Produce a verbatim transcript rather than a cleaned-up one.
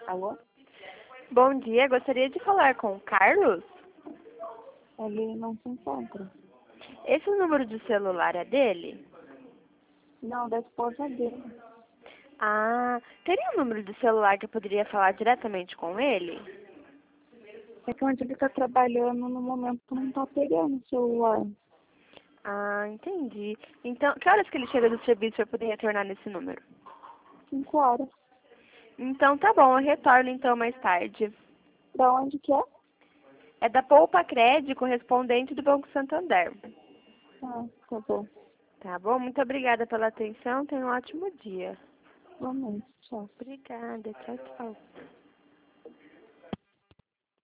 Alô? Bom dia, gostaria de falar com o Carlos. Ele não se encontra. Esse número de celular é dele? Não, da esposa dele. Ah, teria um número de celular que eu poderia falar diretamente com ele? É que onde ele tá trabalhando no momento não tá pegando o celular. Ah, entendi. Então, que horas que ele chega do serviço para eu poder retornar nesse número? Cinco horas. Então tá bom, eu retorno então mais tarde. Da onde que é? É da Poupa Crédito, correspondente do Banco Santander. Ah, tá bom. Tá bom? Muito obrigada pela atenção, tenha um ótimo dia. Vamos, tchau. Obrigada, tchau, tchau.